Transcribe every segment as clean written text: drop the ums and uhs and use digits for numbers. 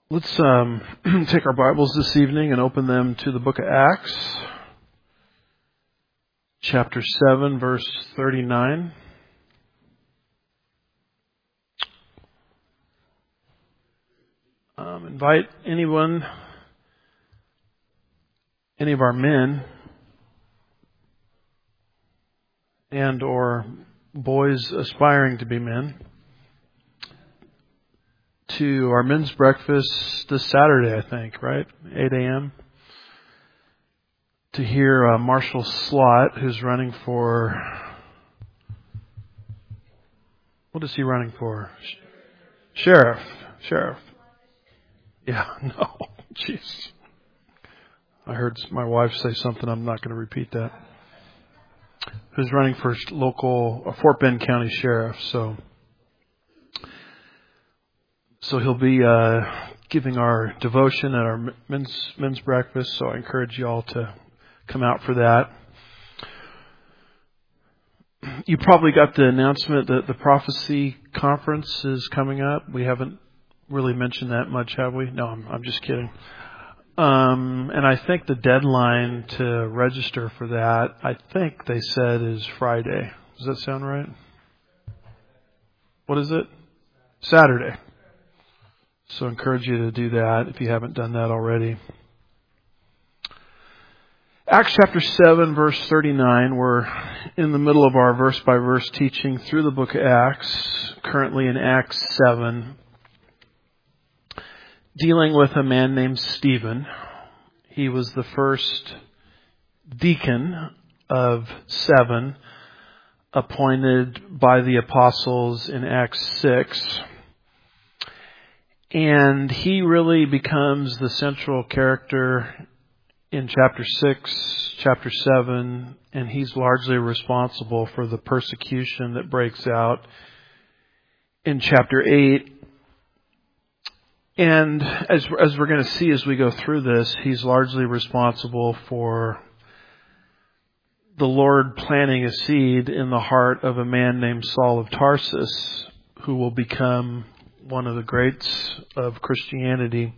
Let's take our Bibles this evening and open them to the book of Acts, chapter 7, verse 39. Invite anyone, any of our men and or boys aspiring to be men, to our men's breakfast this Saturday, I think, right? 8 a.m. to hear Marshall Slott, who's running for... What is he running for? Sheriff. Yeah, no. Jeez. I heard my wife say something. I'm not going to repeat that. Who's running for local Fort Bend County Sheriff. So he'll be giving our devotion at our men's breakfast. So I encourage you all to come out for that. You probably got the announcement that the prophecy conference is coming up. We haven't really mentioned that much, have we? No, I'm just kidding. And I think the deadline to register for that, I think they said is Friday. Does that sound right? What is it? Saturday. So I encourage you to do that if you haven't done that already. Acts chapter 7, verse 39. We're in the middle of our verse-by-verse teaching through the book of Acts, currently in Acts 7, dealing with a man named Stephen. He was the first deacon of 7, appointed by the apostles in Acts 6. And he really becomes the central character in chapter 6, chapter 7, and he's largely responsible for the persecution that breaks out in chapter 8. And as we're going to see as we go through this, he's largely responsible for the Lord planting a seed in the heart of a man named Saul of Tarsus, who will become one of the greats of Christianity,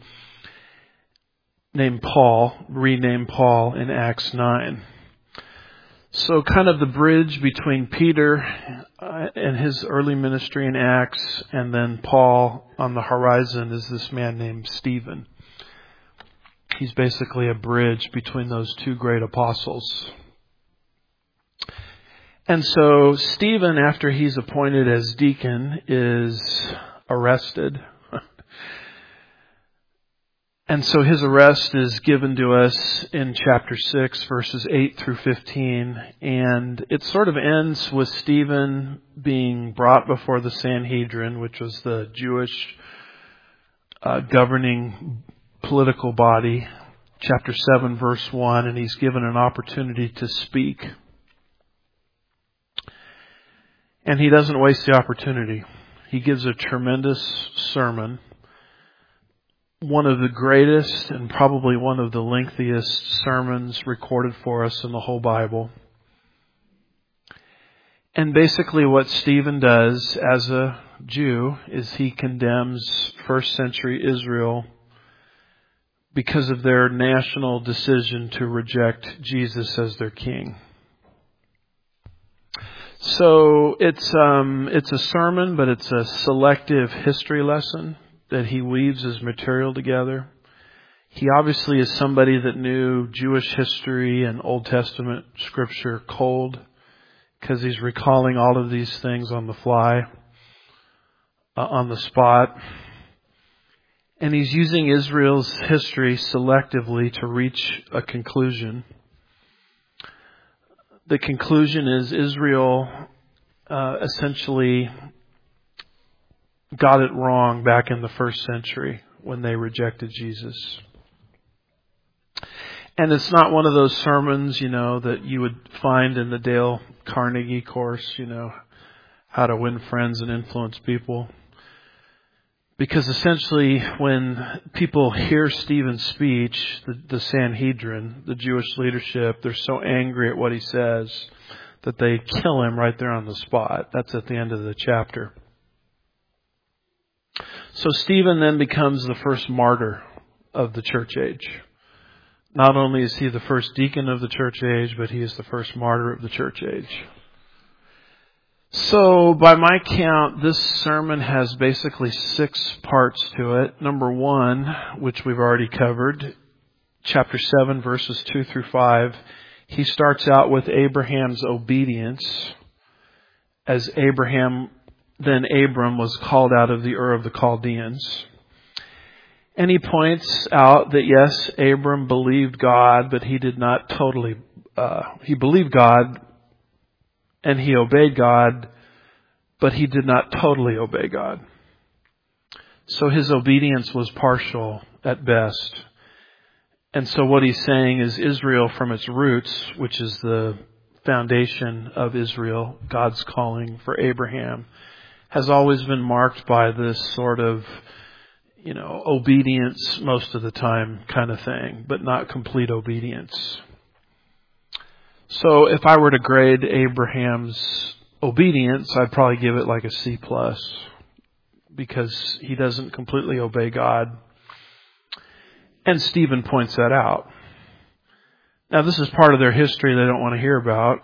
named Paul, renamed Paul in Acts 9. So kind of the bridge between Peter and his early ministry in Acts and then Paul on the horizon is this man named Stephen. He's basically a bridge between those two great apostles. And so Stephen, after he's appointed as deacon, is arrested. And so his arrest is given to us in chapter 6, verses 8 through 15. And it sort of ends with Stephen being brought before the Sanhedrin, which was the Jewish governing political body. Chapter 7, verse 1. And he's given an opportunity to speak. And he doesn't waste the opportunity. He gives a tremendous sermon. One of the greatest and probably one of the lengthiest sermons recorded for us in the whole Bible. And basically what Stephen does as a Jew is he condemns first century Israel because of their national decision to reject Jesus as their king. So it's a sermon, but it's a selective history lesson that he weaves his material together. He obviously is somebody that knew Jewish history and Old Testament scripture cold, because he's recalling all of these things on the fly, on the spot. And he's using Israel's history selectively to reach a conclusion. The conclusion is Israel essentially got it wrong back in the first century when they rejected Jesus. And it's not one of those sermons, that you would find in the Dale Carnegie course, how to win friends and influence people. Because essentially when people hear Stephen's speech, the Sanhedrin, the Jewish leadership, they're so angry at what he says that they kill him right there on the spot. That's at the end of the chapter. So Stephen then becomes the first martyr of the church age. Not only is he the first deacon of the church age, but he is the first martyr of the church age. So by my count, this sermon has basically 6 parts to it. Number 1, which we've already covered, chapter 7, verses 2 through 5, he starts out with Abraham's obedience as Abram was called out of the Ur of the Chaldeans. And he points out that yes, Abram believed God, but he did not totally, he believed God and he obeyed God, but he did not totally obey God. So his obedience was partial at best. And so what he's saying is Israel from its roots, which is the foundation of Israel, God's calling for Abraham, has always been marked by this sort of, obedience most of the time kind of thing, but not complete obedience. So if I were to grade Abraham's obedience, I'd probably give it like a C+, because he doesn't completely obey God. And Stephen points that out. Now this is part of their history they don't want to hear about,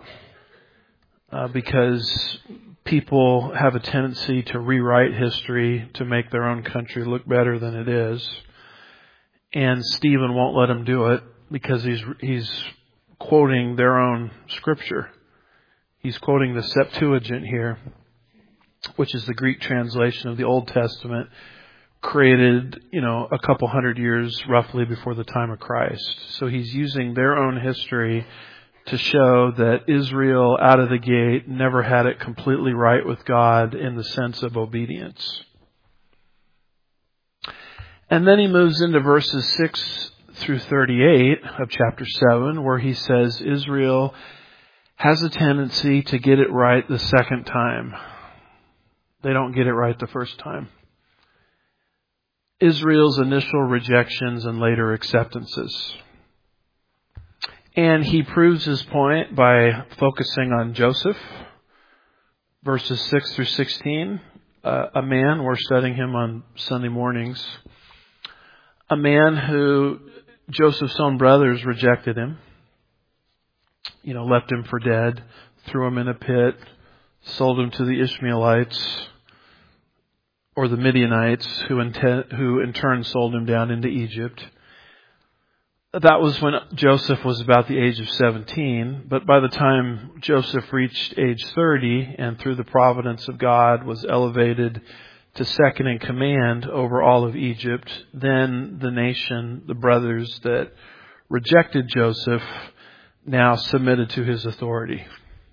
because people have a tendency to rewrite history to make their own country look better than it is. And Stephen won't let them do it because he's quoting their own scripture. He's quoting the Septuagint here, which is the Greek translation of the Old Testament, created, a couple hundred years roughly before the time of Christ. So he's using their own history to show that Israel out of the gate never had it completely right with God in the sense of obedience. And then he moves into verses 6 through 38 of chapter 7, where he says Israel has a tendency to get it right the second time. They don't get it right the first time. Israel's initial rejections and later acceptances. And he proves his point by focusing on Joseph, verses 6 through 16. A man, we're studying him on Sunday mornings, a man who Joseph's own brothers rejected him, left him for dead, threw him in a pit, sold him to the Ishmaelites, or the Midianites, who in turn sold him down into Egypt. That was when Joseph was about the age of 17, but by the time Joseph reached age 30 and through the providence of God was elevated to second in command over all of Egypt, then the nation, the brothers that rejected Joseph, now submitted to his authority.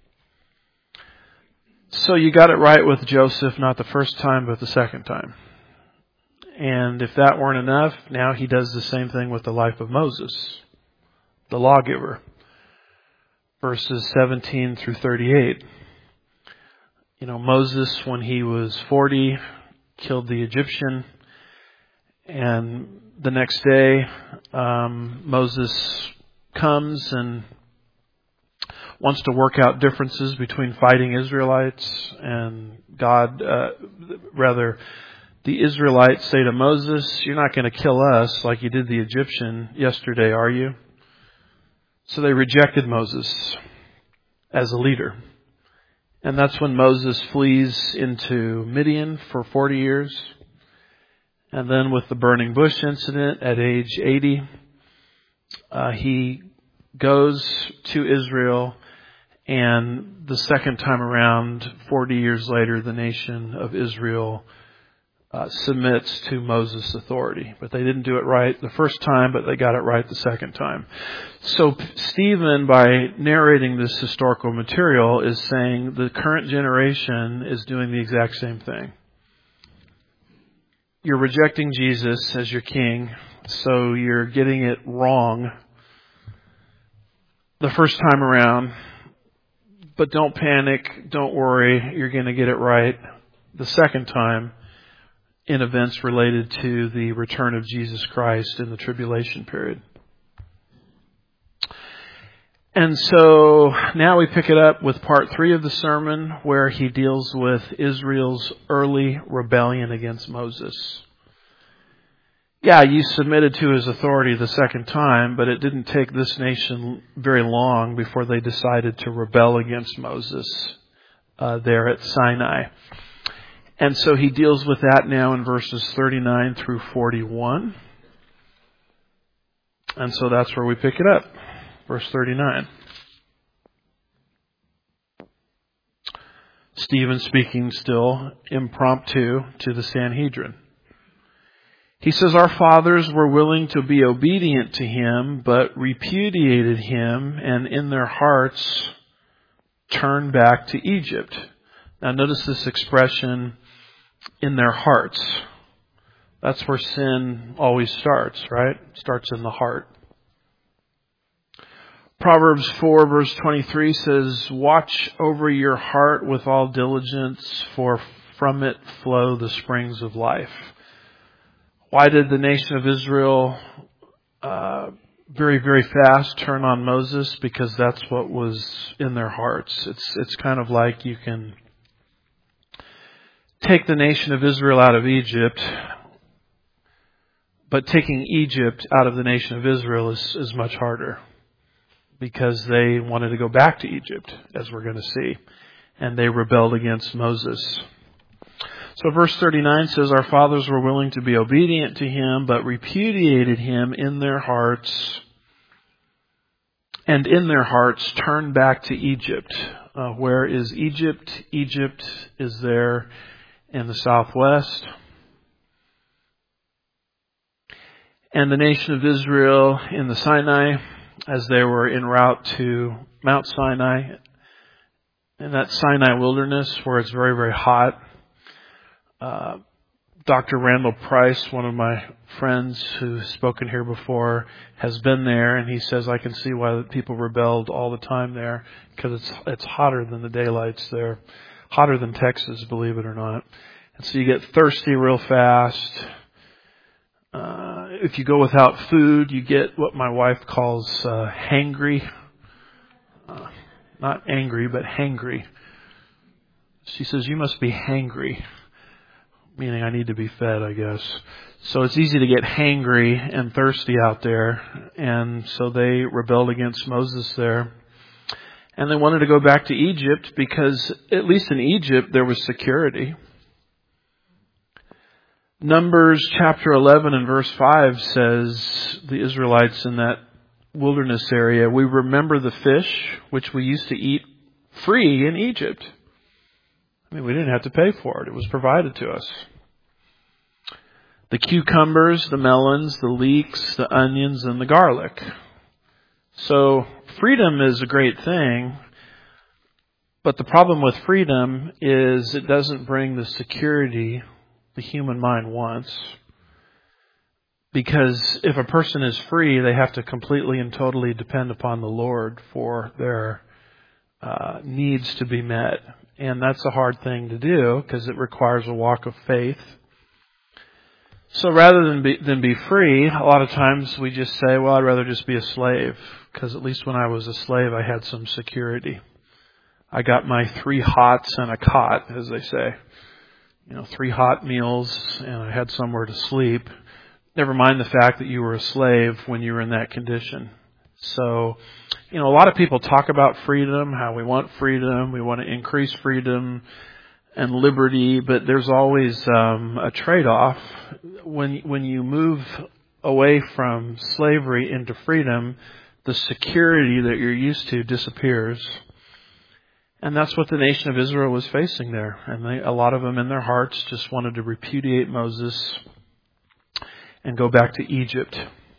So you got it right with Joseph, not the first time, but the second time. And if that weren't enough, now he does the same thing with the life of Moses, the lawgiver. Verses 17 through 38. Moses, when he was 40, killed the Egyptian. And the next day, Moses comes and wants to work out differences between fighting Israelites and God, the Israelites say to Moses, "You're not going to kill us like you did the Egyptian yesterday, are you?" So they rejected Moses as a leader. And that's when Moses flees into Midian for 40 years. And then with the burning bush incident at age 80, he goes to Israel. And the second time around, 40 years later, the nation of Israel submits to Moses' authority. But they didn't do it right the first time, but they got it right the second time. So Stephen, by narrating this historical material, is saying the current generation is doing the exact same thing. You're rejecting Jesus as your king, so you're getting it wrong the first time around. But don't panic, don't worry, you're going to get it right the second time in events related to the return of Jesus Christ in the tribulation period. And so now we pick it up with part 3 of the sermon, where he deals with Israel's early rebellion against Moses. Yeah, you submitted to his authority the second time, but it didn't take this nation very long before they decided to rebel against Moses there at Sinai. And so he deals with that now in verses 39 through 41. And so that's where we pick it up. Verse 39. Stephen speaking still impromptu to the Sanhedrin. He says, our fathers were willing to be obedient to him, but repudiated him, and in their hearts turned back to Egypt. Now notice this expression, in their hearts. That's where sin always starts, right? It starts in the heart. Proverbs 4 verse 23 says, watch over your heart with all diligence, for from it flow the springs of life. Why did the nation of Israel very, very fast turn on Moses? Because that's what was in their hearts. It's kind of like you can take the nation of Israel out of Egypt, but taking Egypt out of the nation of Israel is much harder, because they wanted to go back to Egypt, as we're going to see, and they rebelled against Moses. So verse 39 says, our fathers were willing to be obedient to him, but repudiated him in their hearts, and in their hearts turned back to Egypt. Where is Egypt? Egypt is there in the southwest. And the nation of Israel in the Sinai, as they were en route to Mount Sinai, in that Sinai wilderness where it's very, very hot. Dr. Randall Price, one of my friends who's spoken here before, has been there, and he says, I can see why people rebelled all the time there, because it's hotter than the daylights there. Hotter than Texas, believe it or not. And so you get thirsty real fast. If you go without food, you get what my wife calls hangry. Not angry, but hangry. She says, you must be hangry. Meaning I need to be fed, I guess. So it's easy to get hangry and thirsty out there. And so they rebelled against Moses there. And they wanted to go back to Egypt because, at least in Egypt, there was security. Numbers chapter 11 and verse 5 says, the Israelites in that wilderness area, we remember the fish which we used to eat free in Egypt. I mean, we didn't have to pay for it. It was provided to us. The cucumbers, the melons, the leeks, the onions, and the garlic. So freedom is a great thing, but the problem with freedom is it doesn't bring the security the human mind wants. Because if a person is free, they have to completely and totally depend upon the Lord for their needs to be met. And that's a hard thing to do because it requires a walk of faith. So rather than be free, a lot of times we just say, well, I'd rather just be a slave, because at least when I was a slave, I had some security. I got my 3 hots and a cot, as they say. 3 hot meals, and I had somewhere to sleep. Never mind the fact that you were a slave when you were in that condition. So, a lot of people talk about freedom, how we want freedom, we want to increase freedom and liberty, but there's always a trade-off. When you move away from slavery into freedom, the security that you're used to disappears. And that's what the nation of Israel was facing there. And a lot of them in their hearts just wanted to repudiate Moses and go back to Egypt.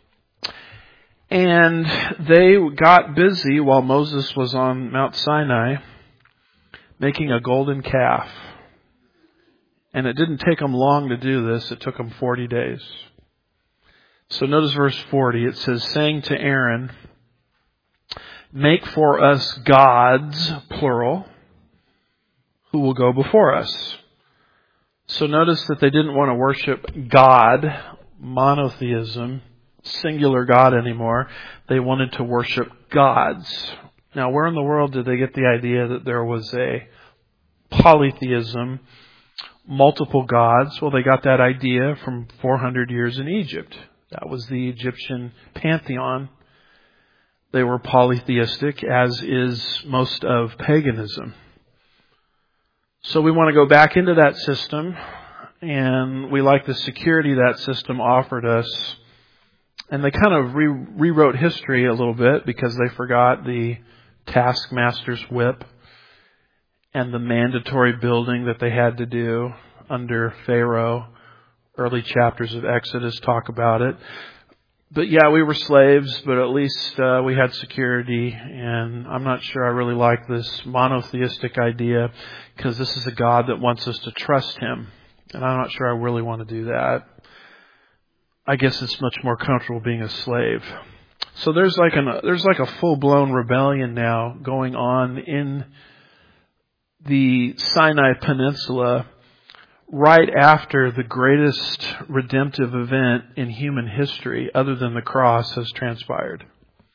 And they got busy while Moses was on Mount Sinai making a golden calf. And it didn't take them long to do this. It took them 40 days. So notice verse 40. It says, saying to Aaron, make for us gods, plural, who will go before us. So notice that they didn't want to worship God, monotheism, singular God anymore. They wanted to worship gods. Now, where in the world did they get the idea that there was a polytheism Multiple gods. Well, they got that idea from 400 years in Egypt. That was the Egyptian pantheon. They were polytheistic, as is most of paganism. So we want to go back into that system, and we like the security that system offered us. And they kind of rewrote history a little bit because they forgot the taskmaster's whip and the mandatory building that they had to do under Pharaoh. Early chapters of Exodus talk about it. But yeah, we were slaves, but at least we had security, and I'm not sure I really like this monotheistic idea because this is a God that wants us to trust Him, and I'm not sure I really want to do that. I guess it's much more comfortable being a slave. So there's like a full-blown rebellion now going on in the Sinai Peninsula right after the greatest redemptive event in human history, other than the cross, has transpired.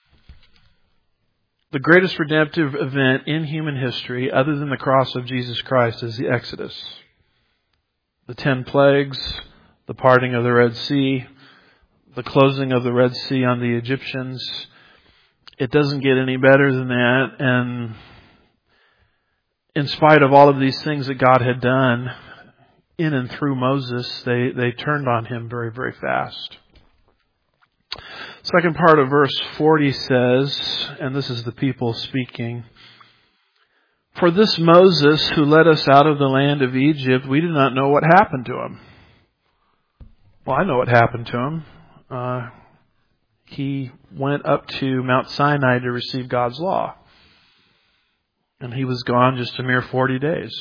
The greatest redemptive event in human history, other than the cross of Jesus Christ, is the Exodus. The 10 plagues, the parting of the Red Sea, the closing of the Red Sea on the Egyptians. It doesn't get any better than that. And in spite of all of these things that God had done in and through Moses, they turned on him very, very fast. Second part of verse 40 says, and this is the people speaking, "For this Moses who led us out of the land of Egypt, we do not know what happened to him." Well, I know what happened to him. He went up to Mount Sinai to receive God's law. And he was gone just a mere 40 days.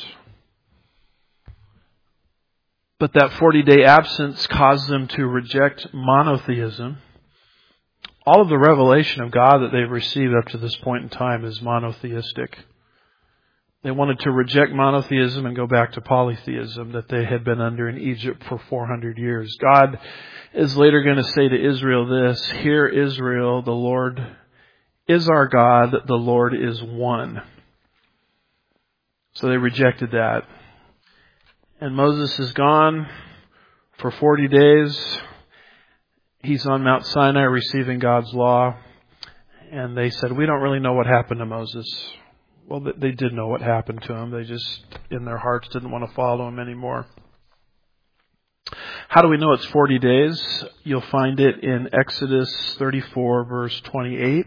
But that 40-day absence caused them to reject monotheism. All of the revelation of God that they've received up to this point in time is monotheistic. They wanted to reject monotheism and go back to polytheism that they had been under in Egypt for 400 years. God is later going to say to Israel this, "Hear, Israel, the Lord is our God, the Lord is one." So they rejected that. And Moses is gone for 40 days. He's on Mount Sinai receiving God's law. And they said, "We don't really know what happened to Moses." Well, they did know what happened to him. They just, in their hearts, didn't want to follow him anymore. How do we know it's 40 days? You'll find it in Exodus 34, verse 28.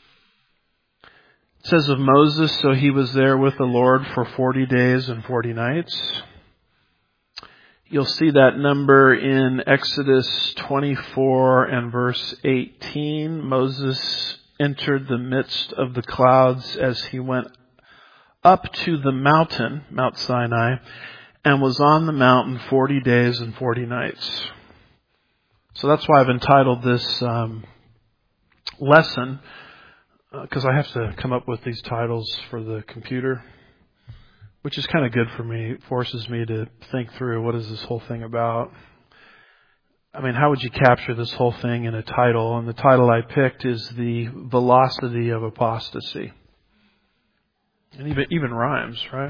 It says of Moses, "So he was there with the Lord for 40 days and 40 nights. You'll see that number in Exodus 24 and verse 18. Moses entered the midst of the clouds as he went up to the mountain, Mount Sinai, and was on the mountain 40 days and 40 nights. So that's why I've entitled this lesson, because I have to come up with these titles for the computer, which is kind of good for me. It forces me to think through, what is this whole thing about? I mean, how would you capture this whole thing in a title? And the title I picked is The Velocity of Apostasy. And even rhymes, right?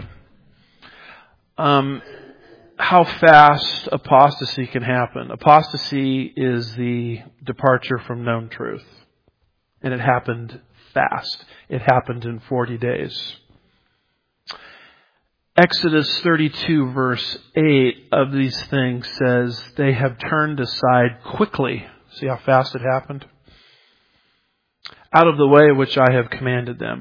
How fast apostasy can happen. Apostasy is the departure from known truth. And it happened fast. It happened in 40 days. Exodus 32 verse 8 of these things says, "They have turned aside quickly." See how fast it happened? "Out of the way which I have commanded them."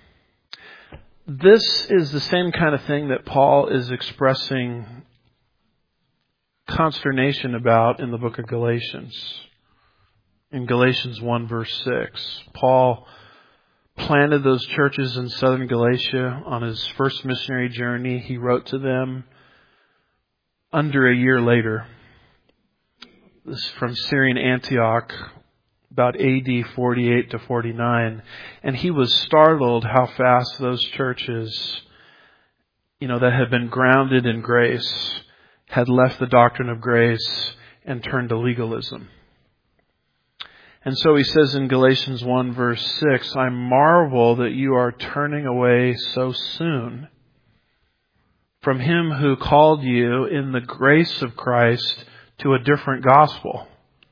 This is the same kind of thing that Paul is expressing consternation about in the book of Galatians. In Galatians 1 verse 6, Paul planted those churches in southern Galatia on his first missionary journey. He wrote to them under a year later. This is from Syrian Antioch, about AD 48 to 49. And he was startled how fast those churches, that had been grounded in grace, had left the doctrine of grace and turned to legalism. And so he says in Galatians 1 verse 6, "I marvel that you are turning away so soon from Him who called you in the grace of Christ to a different gospel.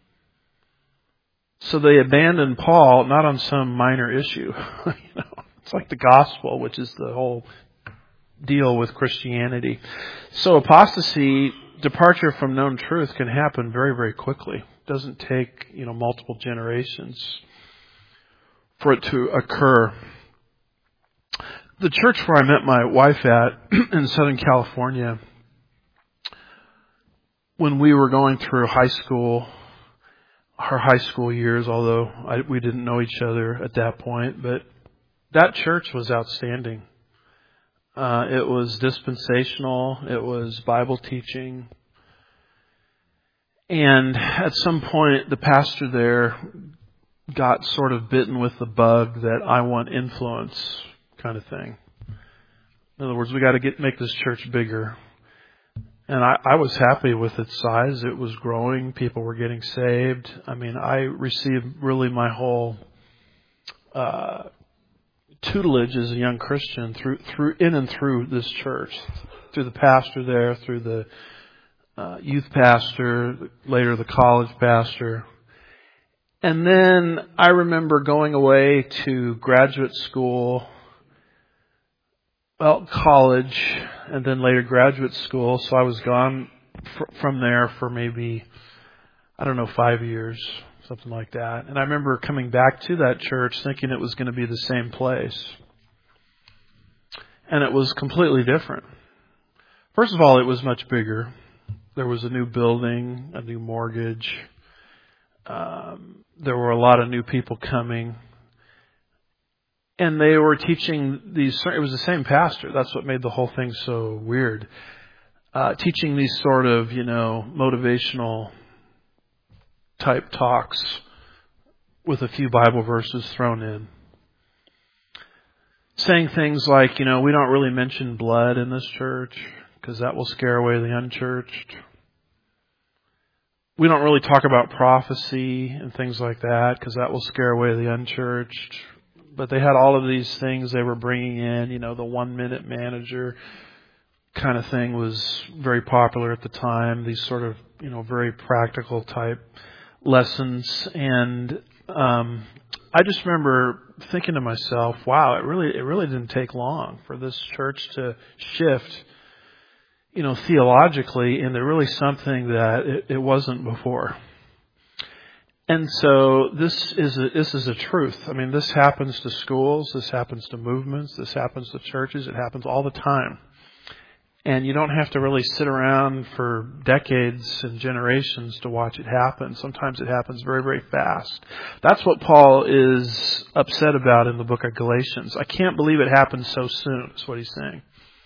So they abandoned Paul not on some minor issue. It's like the gospel, which is the whole deal with Christianity. So apostasy, departure from known truth, can happen very, very quickly. It doesn't take, multiple generations for it to occur. The church where I met my wife at in Southern California, when we were going through our high school years, although we didn't know each other at that point, but that church was outstanding. It was dispensational. It was Bible teaching. And at some point, the pastor there got sort of bitten with the bug that I want influence kind of thing. In other words, we got to make this church bigger. And I was happy with its size. It was growing. People were getting saved. I received really my whole tutelage as a young Christian through in and through this church, through the pastor there, through the youth pastor, later the college pastor. And then I remember going away to graduate school, college, and then later graduate school. So I was gone from there for maybe, 5 years, something like that. And I remember coming back to that church thinking it was going to be the same place. And it was completely different. First of all, it was much bigger. There was a new building, a new mortgage. There were a lot of new people coming. And they were teaching it was the same pastor. That's what made the whole thing so weird. Teaching these sort of, motivational type talks with a few Bible verses thrown in. Saying things like, we don't really mention blood in this church because that will scare away the unchurched. We don't really talk about prophecy and things like that because that will scare away the unchurched. But they had all of these things they were bringing in. The 1 minute manager kind of thing was very popular at the time. These sort of, very practical type lessons. And I just remember thinking to myself, wow, it really didn't take long for this church to shift, theologically into really something that it wasn't before. And so this is a truth. This happens to schools, this happens to movements, this happens to churches, it happens all the time. And you don't have to really sit around for decades and generations to watch it happen. Sometimes it happens very, very fast. That's what Paul is upset about in the book of Galatians. I can't believe it happened so soon, is what he's saying.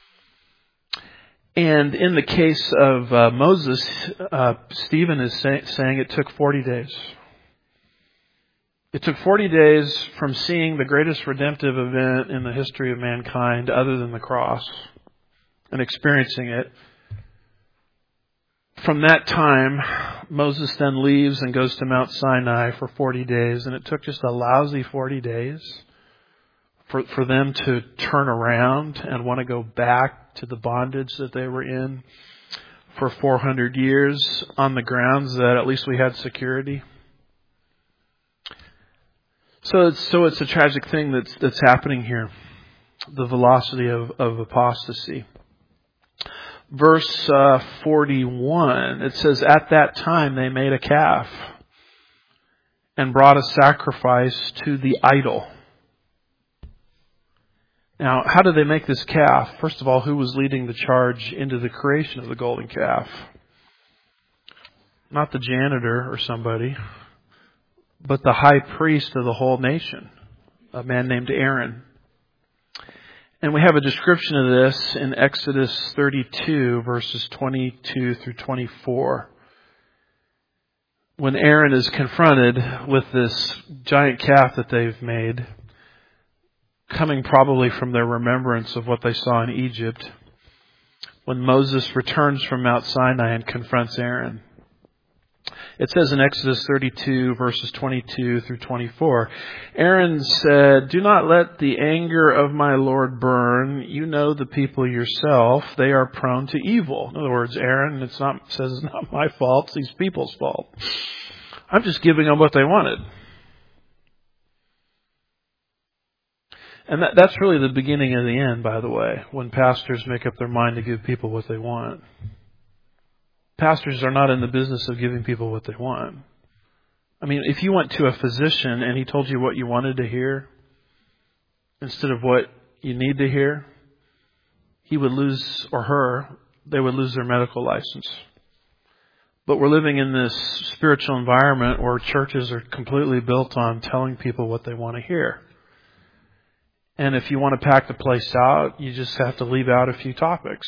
And in the case of Moses, Stephen is saying it took 40 days. It took 40 days from seeing the greatest redemptive event in the history of mankind other than the cross and experiencing it. From that time, Moses then leaves and goes to Mount Sinai for 40 days, and it took just a lousy 40 days for them to turn around and want to go back to the bondage that they were in for 400 years on the grounds that at least we had security. So it's a tragic thing that's happening here, the velocity of apostasy. Verse 41, it says, "At that time they made a calf and brought a sacrifice to the idol." Now, how did they make this calf? First of all, who was leading the charge into the creation of the golden calf? Not the janitor or somebody, but the high priest of the whole nation, a man named Aaron. And we have a description of this in Exodus 32, verses 22 through 24. When Aaron is confronted with this giant calf that they've made, coming probably from their remembrance of what they saw in Egypt, when Moses returns from Mount Sinai and confronts Aaron. It says in Exodus 32, verses 22 through 24, Aaron said, "Do not let the anger of my Lord burn. You know the people yourself. They are prone to evil." In other words, Aaron says it's not my fault. It's these people's fault. I'm just giving them what they wanted. And that's really the beginning of the end, by the way, when pastors make up their mind to give people what they want. Pastors are not in the business of giving people what they want. I mean, if you went to a physician and he told you what you wanted to hear instead of what you need to hear, he would lose, or her, they would lose their medical license. But we're living in this spiritual environment where churches are completely built on telling people what they want to hear. And if you want to pack the place out, you just have to leave out a few topics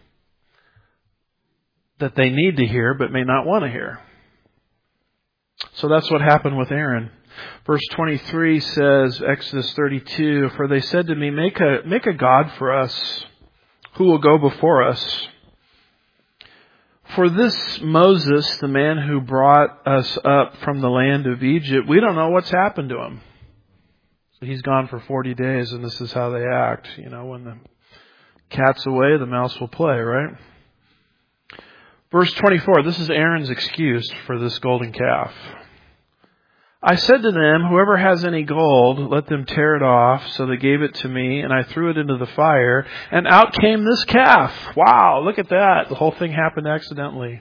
that they need to hear but may not want to hear. So that's what happened with Aaron. Verse 23 says, Exodus 32, "For they said to me, make a god for us who will go before us. For this Moses, the man who brought us up from the land of Egypt, we don't know what's happened to him." So he's gone for 40 days, and this is how they act. You know, when the cat's away, the mouse will play, right? Verse 24, this is Aaron's excuse for this golden calf. "I said to them, whoever has any gold, let them tear it off. So they gave it to me, and I threw it into the fire, and out came this calf." Wow, look at that. The whole thing happened accidentally.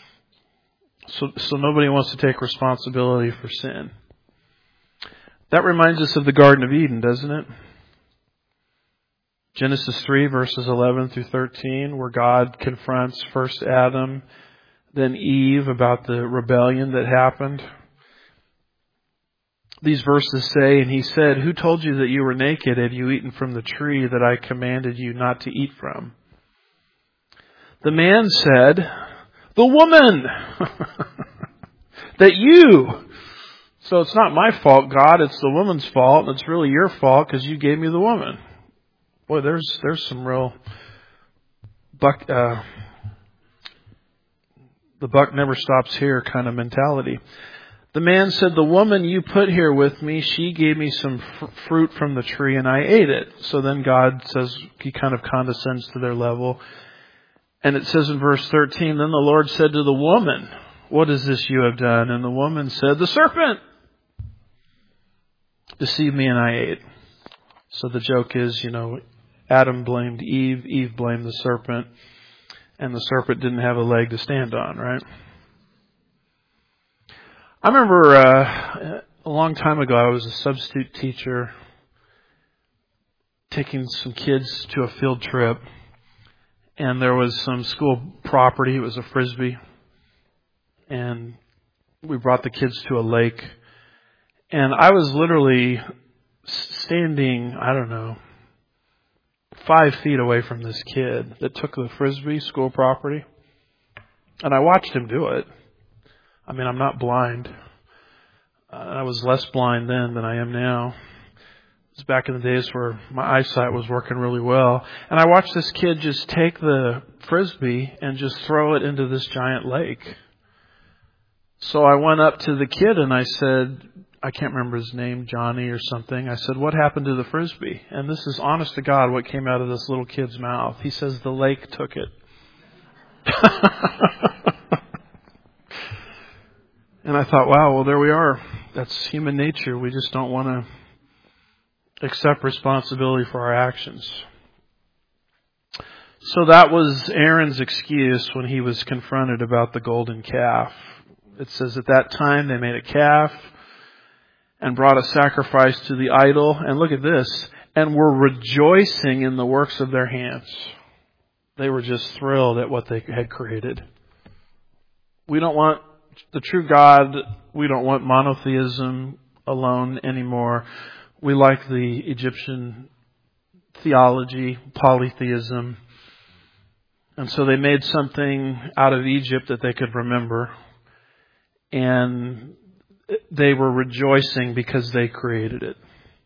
So nobody wants to take responsibility for sin. That reminds us of the Garden of Eden, doesn't it? Genesis 3, verses 11 through 13, where God confronts first Adam, then Eve about the rebellion that happened. These verses say, "And he said, 'Who told you that you were naked? Have you eaten from the tree that I commanded you not to eat from?' The man said, 'The woman that you.' So it's not my fault, God, it's the woman's fault, and it's really your fault because you gave me the woman." Boy, there's some real the buck never stops here kind of mentality. The man said, "The woman you put here with me, she gave me some fruit from the tree and I ate it." So then God says, he kind of condescends to their level. And it says in verse 13, "Then the Lord said to the woman, 'What is this you have done?' And the woman said, 'The serpent deceived me and I ate.'" So the joke is, Adam blamed Eve, Eve blamed the serpent, and the serpent didn't have a leg to stand on, right? I remember a long time ago, I was a substitute teacher taking some kids to a field trip, and there was some school property. It was a Frisbee, and we brought the kids to a lake, and I was literally standing, 5 feet away from this kid that took the Frisbee, school property, and I watched him do it. I mean, I'm not blind. I was less blind then than I am now. It was back in the days where my eyesight was working really well. And I watched this kid just take the Frisbee and just throw it into this giant lake. So I went up to the kid and I said, I can't remember his name, Johnny or something. I said, "What happened to the Frisbee?" And this is honest to God what came out of this little kid's mouth. He says, "The lake took it." And I thought, wow, well, there we are. That's human nature. We just don't want to accept responsibility for our actions. So that was Aaron's excuse when he was confronted about the golden calf. It says at that time they made a calf and brought a sacrifice to the idol. And look at this. And were rejoicing in the works of their hands. They were just thrilled at what they had created. We don't want the true God. We don't want monotheism alone anymore. We like the Egyptian theology, polytheism. And so they made something out of Egypt that they could remember. And they were rejoicing because they created it.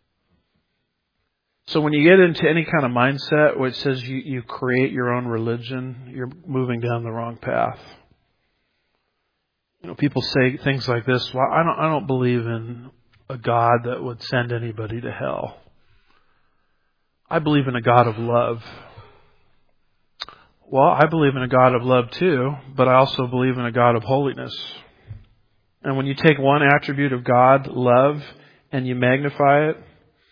So when you get into any kind of mindset where it says you create your own religion, you're moving down the wrong path. People say things like this, well, I don't believe in a God that would send anybody to hell. I believe in a God of love. Well, I believe in a God of love too, but I also believe in a God of holiness. And when you take one attribute of God, love, and you magnify it,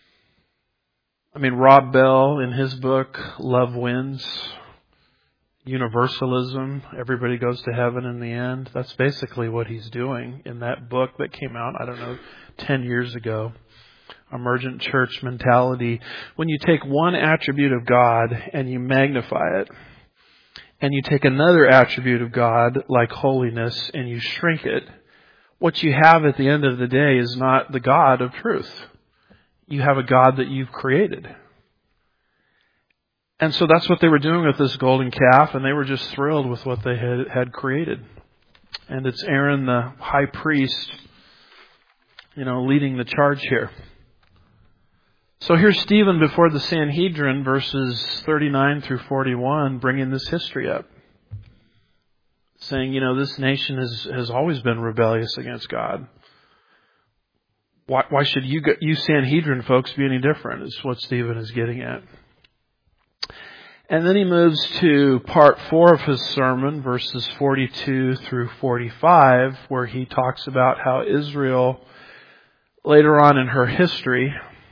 Rob Bell in his book, Love Wins, Universalism, everybody goes to heaven in the end. That's basically what he's doing in that book that came out, 10 years ago. Emergent Church Mentality. When you take one attribute of God and you magnify it, and you take another attribute of God, like holiness, and you shrink it, what you have at the end of the day is not the God of truth. You have a God that you've created. And so that's what they were doing with this golden calf, and they were just thrilled with what they had created. And it's Aaron, the high priest, leading the charge here. So here's Stephen before the Sanhedrin, verses 39 through 41, bringing this history up. Saying, this nation has always been rebellious against God. Why should you Sanhedrin folks be any different, is what Stephen is getting at. And then he moves to part 4 of his sermon, verses 42 through 45, where he talks about how Israel, later on in her history,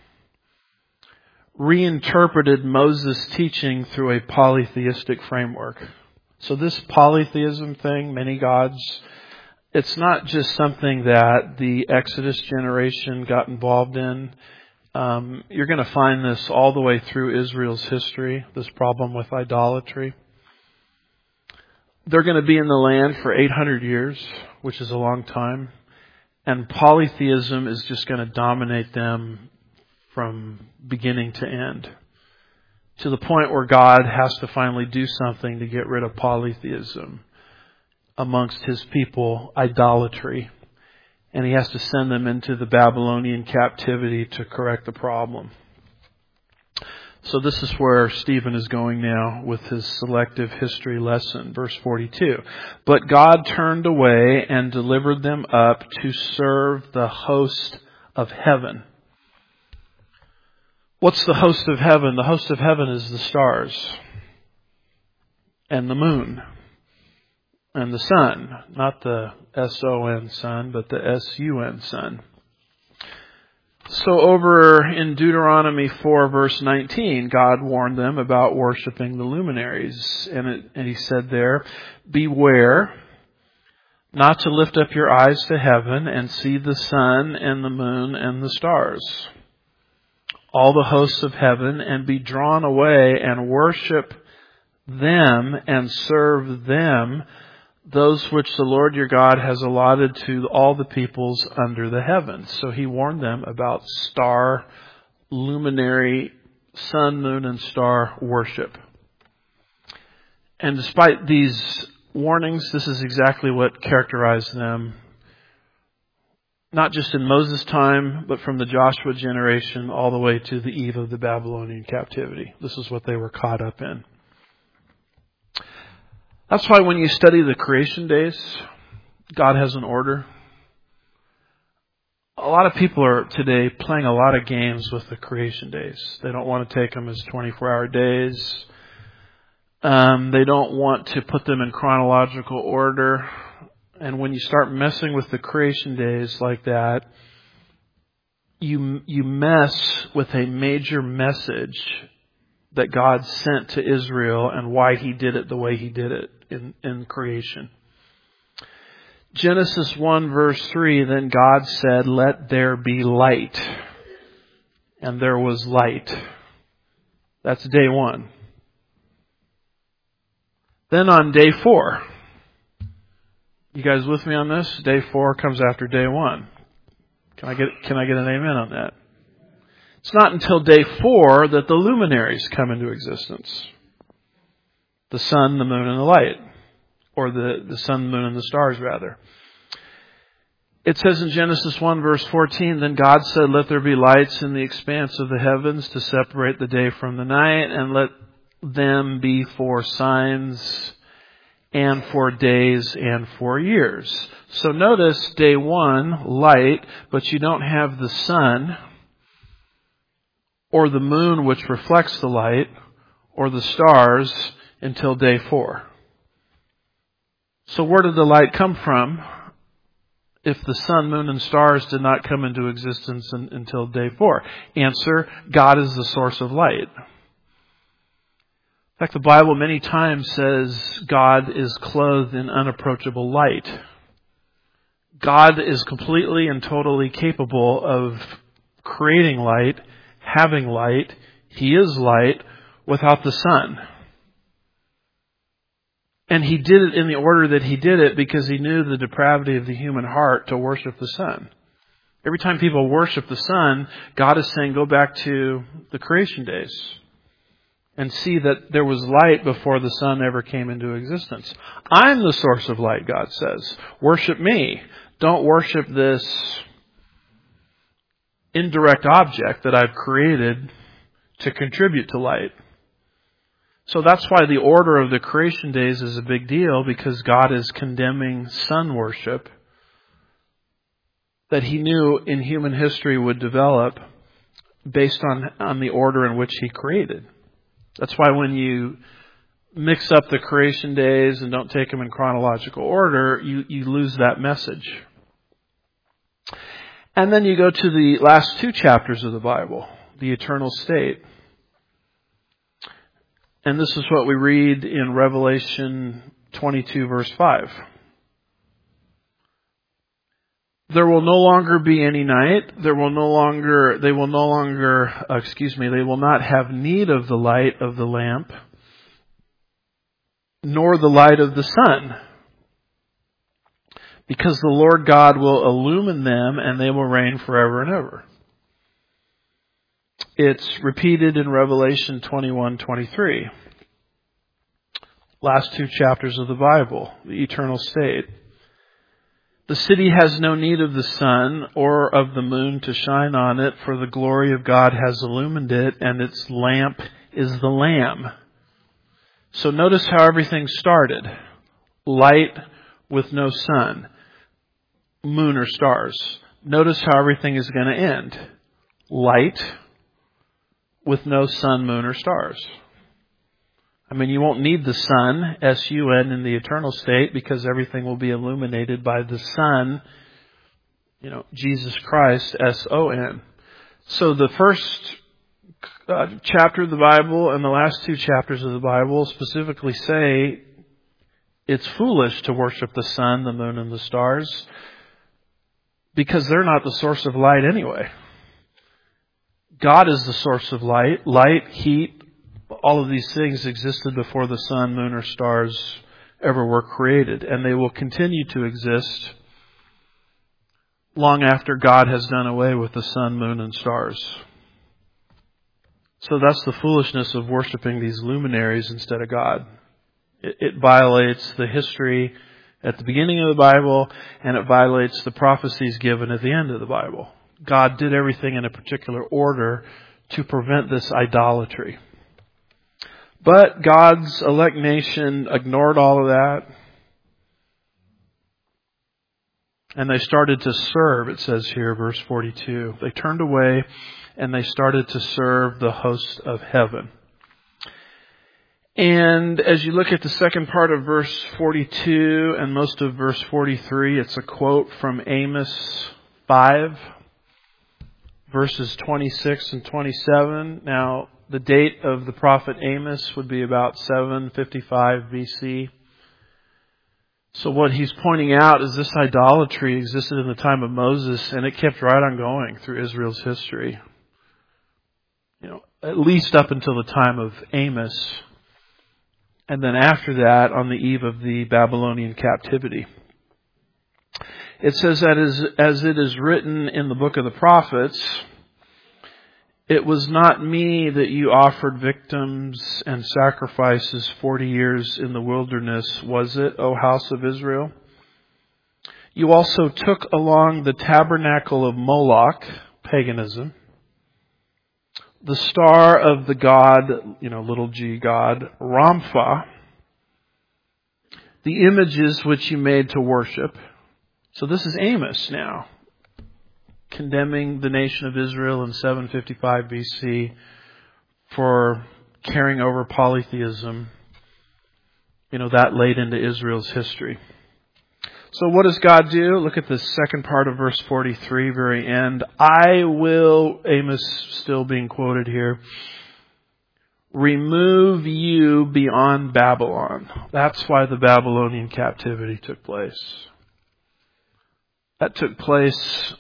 reinterpreted Moses' teaching through a polytheistic framework. So this polytheism thing, many gods, it's not just something that the Exodus generation got involved in. You're going to find this all the way through Israel's history, this problem with idolatry. They're going to be in the land for 800 years, which is a long time. And polytheism is just going to dominate them from beginning to end, to the point where God has to finally do something to get rid of polytheism amongst his people, idolatry. And he has to send them into the Babylonian captivity to correct the problem. So this is where Stephen is going now with his selective history lesson. Verse 42. But God turned away and delivered them up to serve the host of heaven. What's the host of heaven? The host of heaven is the stars and the moon and the sun. Not the S-O-N sun, but the S-U-N sun. So over in Deuteronomy 4 verse 19, God warned them about worshiping the luminaries. And he said there, beware not to lift up your eyes to heaven and see the sun and the moon and the stars, all the hosts of heaven, and be drawn away and worship them and serve them, those which the Lord your God has allotted to all the peoples under the heavens. So he warned them about star, luminary, sun, moon, and star worship. And despite these warnings, this is exactly what characterized them, not just in Moses' time, but from the Joshua generation all the way to the eve of the Babylonian captivity. This is what they were caught up in. That's why when you study the creation days, God has an order. A lot of people are today playing a lot of games with the creation days. They don't want to take them as 24-hour days. They don't want to put them in chronological order. And when you start messing with the creation days like that, you mess with a major message that God sent to Israel and why he did it the way he did it in creation. Genesis 1 verse 3, then God said, let there be light. And there was light. That's day 1. Then on day 4, you guys with me on this? Day 4 comes after day 1. Can I get an amen on that? It's not until day 4 that the luminaries come into existence. The sun, the moon, and the light. Or the sun, the moon, and the stars, rather. It says in Genesis 1 verse 14, then God said, let there be lights in the expanse of the heavens to separate the day from the night, and let them be for signs and for days and for years. So notice day 1, light, but you don't have the sun or the moon which reflects the light or the stars until day 4. So where did the light come from if the sun, moon, and stars did not come into existence until day 4? Answer, God is the source of light. In fact, the Bible many times says God is clothed in unapproachable light. God is completely and totally capable of creating light, having light. He is light without the sun. And He did it in the order that He did it because He knew the depravity of the human heart to worship the sun. Every time people worship the sun, God is saying, go back to the creation days and see that there was light before the sun ever came into existence. I'm the source of light, God says. Worship me. Don't worship this indirect object that I've created to contribute to light. So that's why the order of the creation days is a big deal, because God is condemning sun worship that He knew in human history would develop based on the order in which He created. That's why when you mix up the creation days and don't take them in chronological order, you lose that message. And then you go to the last 2 chapters of the Bible, the eternal state. And this is what we read in Revelation 22, verse 5. There will no longer be any night. They will not have need of the light of the lamp, nor the light of the sun, because the Lord God will illumine them, and they will reign forever and ever. It's repeated in Revelation 21:23. Last 2 chapters of the Bible, the eternal state. The city has no need of the sun or of the moon to shine on it, for the glory of God has illumined it, and its lamp is the Lamb. So notice how everything started. Light with no sun, moon or stars. Notice how everything is going to end. Light with no sun, moon, or stars. I mean, you won't need the sun, S-U-N, in the eternal state, because everything will be illuminated by the Son, Jesus Christ, S-O-N. So the first chapter of the Bible and the last 2 chapters of the Bible specifically say it's foolish to worship the sun, the moon, and the stars, because they're not the source of light anyway. God is the source of light. Light, heat, all of these things existed before the sun, moon, or stars ever were created. And they will continue to exist long after God has done away with the sun, moon, and stars. So that's the foolishness of worshiping these luminaries instead of God. It violates the history at the beginning of the Bible, and it violates the prophecies given at the end of the Bible. God did everything in a particular order to prevent this idolatry. But God's elect nation ignored all of that. And they started to serve, it says here, verse 42. They turned away and they started to serve the host of heaven. And as you look at the second part of verse 42 and most of verse 43, it's a quote from Amos 5, verses 26 and 27. Now, the date of the prophet Amos would be about 755 BC. So what he's pointing out is this idolatry existed in the time of Moses, and it kept right on going through Israel's history. At least up until the time of Amos. And then after that, on the eve of the Babylonian captivity. It says that as it is written in the book of the prophets, it was not me that you offered victims and sacrifices 40 years in the wilderness, was it, O house of Israel? You also took along the tabernacle of Moloch, paganism, the star of the god, little g god, Rampha, the images which you made to worship. So this is Amos now, condemning the nation of Israel in 755 BC for carrying over polytheism, that late into Israel's history. So what does God do? Look at the second part of verse 43, very end. I will, Amos still being quoted here, remove you beyond Babylon. That's why the Babylonian captivity took place. That took place,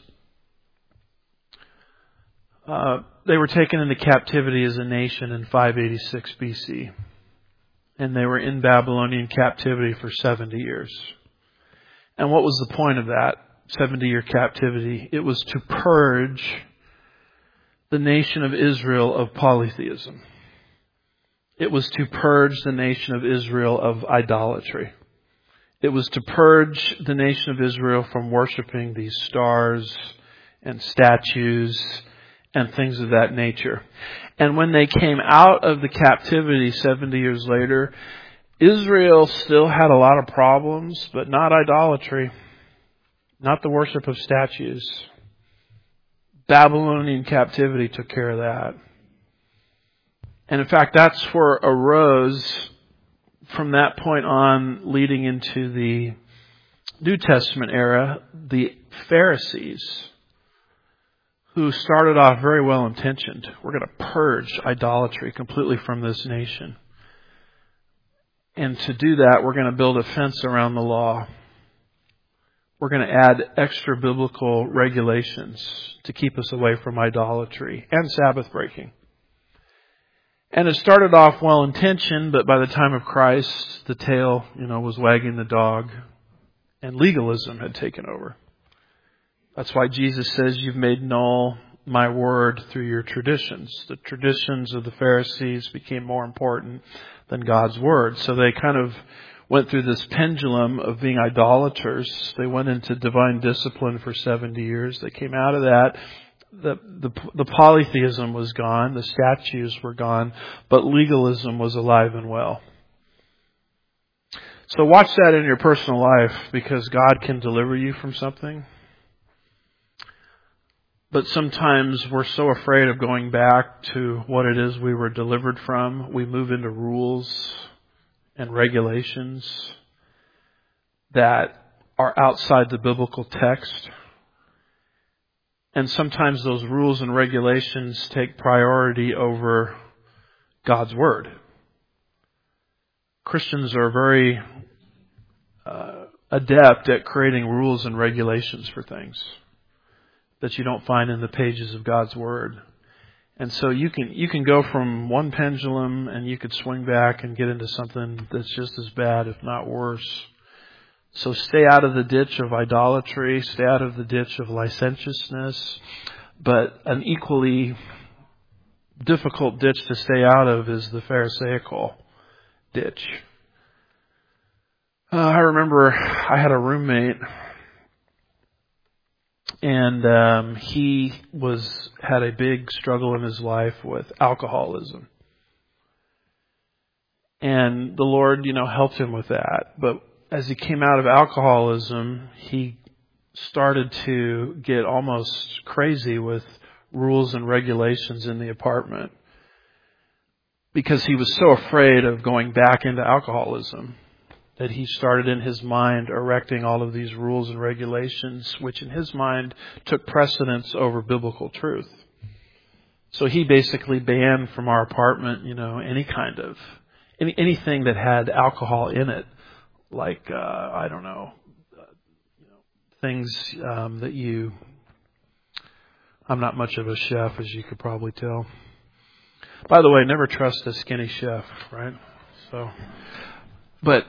they were taken into captivity as a nation in 586 BC. And they were in Babylonian captivity for 70 years. And what was the point of that 70-year captivity? It was to purge the nation of Israel of polytheism. It was to purge the nation of Israel of idolatry. It was to purge the nation of Israel from worshiping these stars and statues and things of that nature. And when they came out of the captivity 70 years later, Israel still had a lot of problems, but not idolatry, not the worship of statues. Babylonian captivity took care of that. And in fact, that's where arose from that point on, leading into the New Testament era, the Pharisees, who started off very well intentioned. We're going to purge idolatry completely from this nation. And to do that, we're going to build a fence around the law. We're going to add extra biblical regulations to keep us away from idolatry and Sabbath breaking. And it started off well intentioned, but by the time of Christ, the tail, was wagging the dog, and legalism had taken over. That's why Jesus says, you've made null my word through your traditions. The traditions of the Pharisees became more important than God's word. So they kind of went through this pendulum of being idolaters. They went into divine discipline for 70 years. They came out of that. The polytheism was gone. The statues were gone. But legalism was alive and well. So watch that in your personal life, because God can deliver you from something. But sometimes we're so afraid of going back to what it is we were delivered from. We move into rules and regulations that are outside the biblical text. And sometimes those rules and regulations take priority over God's Word. Christians are very adept at creating rules and regulations for things that you don't find in the pages of God's Word. And so you can go from one pendulum and you could swing back and get into something that's just as bad, if not worse. So stay out of the ditch of idolatry, stay out of the ditch of licentiousness, but an equally difficult ditch to stay out of is the Pharisaical ditch. I remember I had a roommate, and he had a big struggle in his life with alcoholism. And the Lord, helped him with that. But as he came out of alcoholism, he started to get almost crazy with rules and regulations in the apartment, because he was so afraid of going back into alcoholism that he started in his mind erecting all of these rules and regulations, which in his mind took precedence over biblical truth. So he basically banned from our apartment, anything that had alcohol in it, like things that I'm not much of a chef, as you could probably tell. By the way, never trust a skinny chef, right? So, but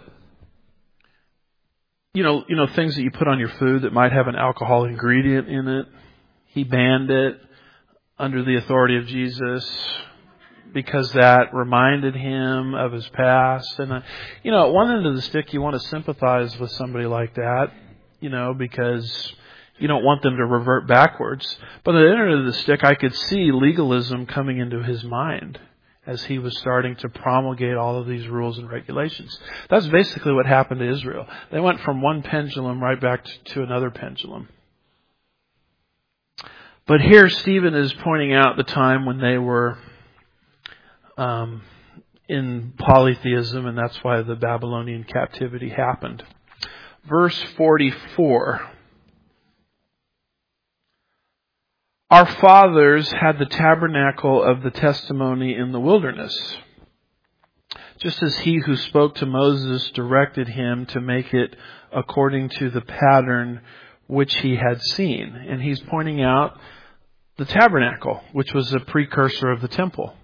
things that you put on your food that might have an alcohol ingredient in it, he banned it under the authority of Jesus, because that reminded him of his past. And, at one end of the stick, you want to sympathize with somebody like that, because you don't want them to revert backwards. But at the end of the stick, I could see legalism coming into his mind. as he was starting to promulgate all of these rules and regulations. That's basically what happened to Israel. They went from one pendulum right back to another pendulum. But here Stephen is pointing out the time when they were in polytheism, and that's why the Babylonian captivity happened. Verse 44. Our fathers had the tabernacle of the testimony in the wilderness, just as he who spoke to Moses directed him to make it according to the pattern which he had seen. And he's pointing out the tabernacle, which was a precursor of the temple.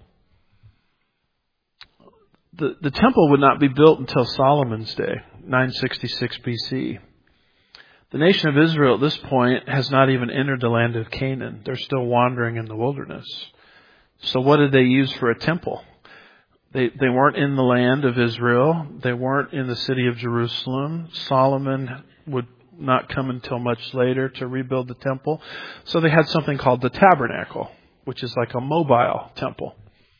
The temple would not be built until Solomon's day, 966 BC. The nation of Israel at this point has not even entered the land of Canaan. They're still wandering in the wilderness. So what did they use for a temple? They weren't in the land of Israel. They weren't in the city of Jerusalem. Solomon would not come until much later to rebuild the temple. So they had something called the tabernacle, which is like a mobile temple.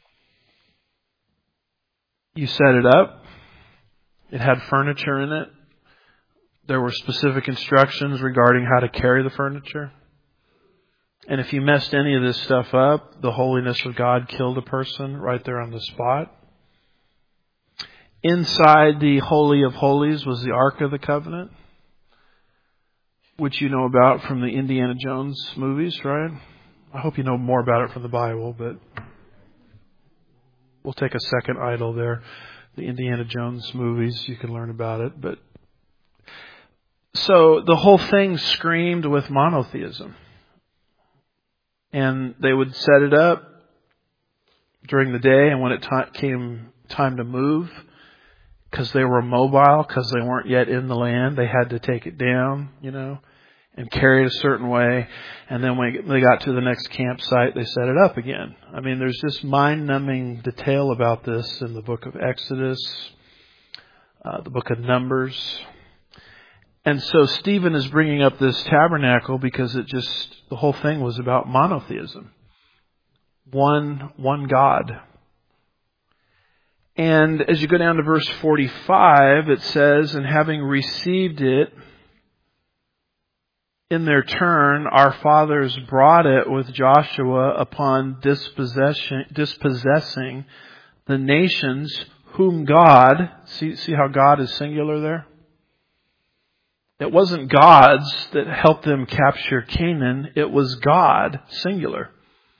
You set it up. It had furniture in it. There were specific instructions regarding how to carry the furniture. And if you messed any of this stuff up, the holiness of God killed a person right there on the spot. Inside the Holy of Holies was the Ark of the Covenant, which you know about from the Indiana Jones movies, right? I hope you know more about it from the Bible, but we'll take a second idol there. The Indiana Jones movies, you can learn about it. But so the whole thing screamed with monotheism. And they would set it up during the day, and when it came time to move, because they were mobile, because they weren't yet in the land, they had to take it down, and carry it a certain way. And then when they got to the next campsite, they set it up again. I mean, there's this mind-numbing detail about this in the book of Exodus, the book of Numbers. And so Stephen is bringing up this tabernacle because the whole thing was about monotheism. One God. And as you go down to verse 45, it says, and having received it in their turn, our fathers brought it with Joshua upon dispossessing the nations whom God, see how God is singular there? It wasn't gods that helped them capture Canaan. It was God, singular.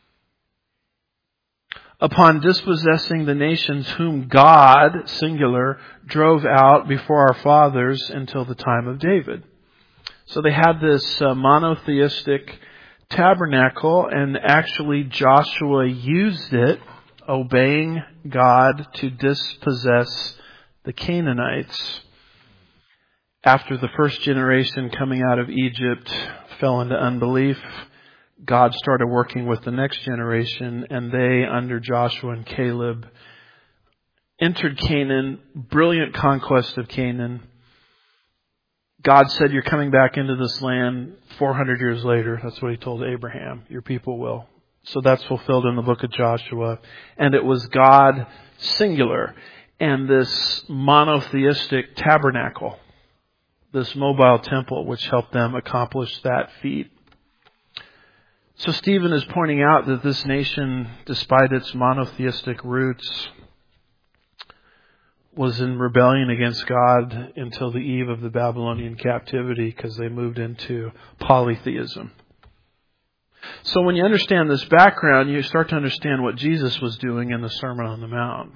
Upon dispossessing the nations whom God, singular, drove out before our fathers until the time of David. So they had this monotheistic tabernacle, and actually Joshua used it, obeying God, to dispossess the Canaanites. After the first generation coming out of Egypt fell into unbelief, God started working with the next generation, and they, under Joshua and Caleb, entered Canaan, brilliant conquest of Canaan. God said, you're coming back into this land 400 years later. That's what he told Abraham. Your people will. So that's fulfilled in the book of Joshua. And it was God, singular, and this monotheistic tabernacle, this mobile temple, which helped them accomplish that feat. So Stephen is pointing out that this nation, despite its monotheistic roots, was in rebellion against God until the eve of the Babylonian captivity, because they moved into polytheism. So when you understand this background, you start to understand what Jesus was doing in the Sermon on the Mount.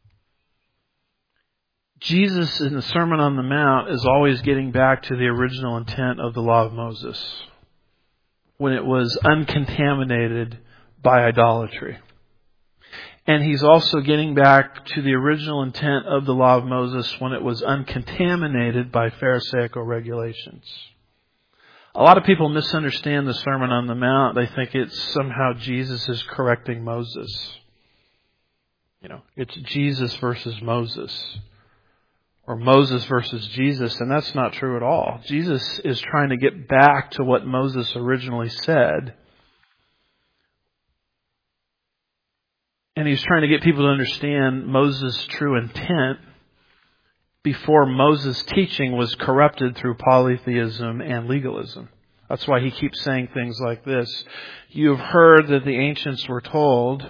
Jesus in the Sermon on the Mount is always getting back to the original intent of the law of Moses, when it was uncontaminated by idolatry. And he's also getting back to the original intent of the law of Moses when it was uncontaminated by Pharisaical regulations. A lot of people misunderstand the Sermon on the Mount. They think it's somehow Jesus is correcting Moses. It's Jesus versus Moses, or Moses versus Jesus, and that's not true at all. Jesus is trying to get back to what Moses originally said. And he's trying to get people to understand Moses' true intent before Moses' teaching was corrupted through polytheism and legalism. That's why he keeps saying things like this. You have heard that the ancients were told,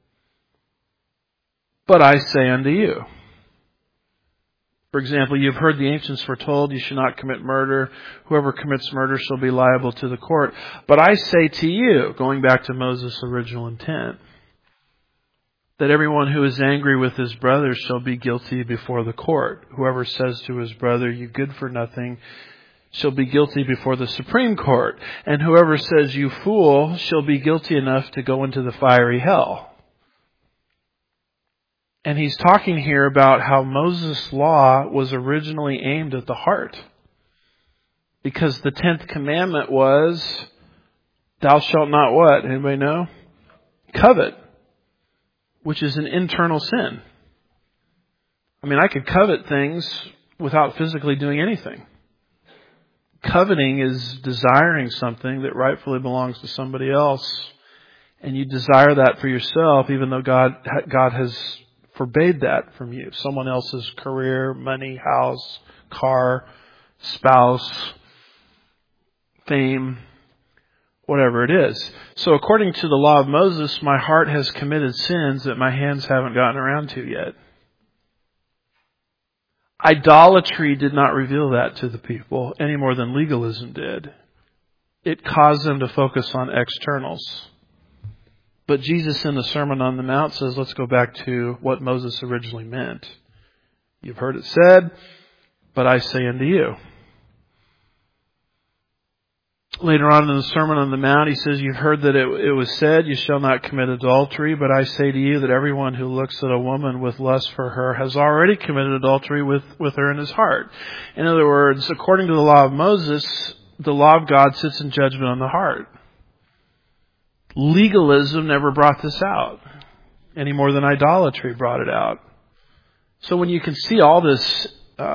but I say unto you. For example, you've heard the ancients were told, you should not commit murder. Whoever commits murder shall be liable to the court. But I say to you, going back to Moses' original intent, that everyone who is angry with his brother shall be guilty before the court. Whoever says to his brother, you good for nothing, shall be guilty before the Supreme Court. And whoever says, you fool, shall be guilty enough to go into the fiery hell. And he's talking here about how Moses' law was originally aimed at the heart. Because the 10th commandment was, thou shalt not what? Anybody know? Covet. Which is an internal sin. I mean, I could covet things without physically doing anything. Coveting is desiring something that rightfully belongs to somebody else. And you desire that for yourself, even though God has forbade that from you. Someone else's career, money, house, car, spouse, fame, whatever it is. So according to the law of Moses, my heart has committed sins that my hands haven't gotten around to yet. Idolatry did not reveal that to the people any more than legalism did. It caused them to focus on externals. But Jesus in the Sermon on the Mount says, let's go back to what Moses originally meant. You've heard it said, but I say unto you. Later on in the Sermon on the Mount, he says, you've heard that it was said, you shall not commit adultery, but I say to you that everyone who looks at a woman with lust for her has already committed adultery with her in his heart. In other words, according to the law of Moses, the law of God sits in judgment on the heart. Legalism never brought this out, any more than idolatry brought it out. So when you can see all this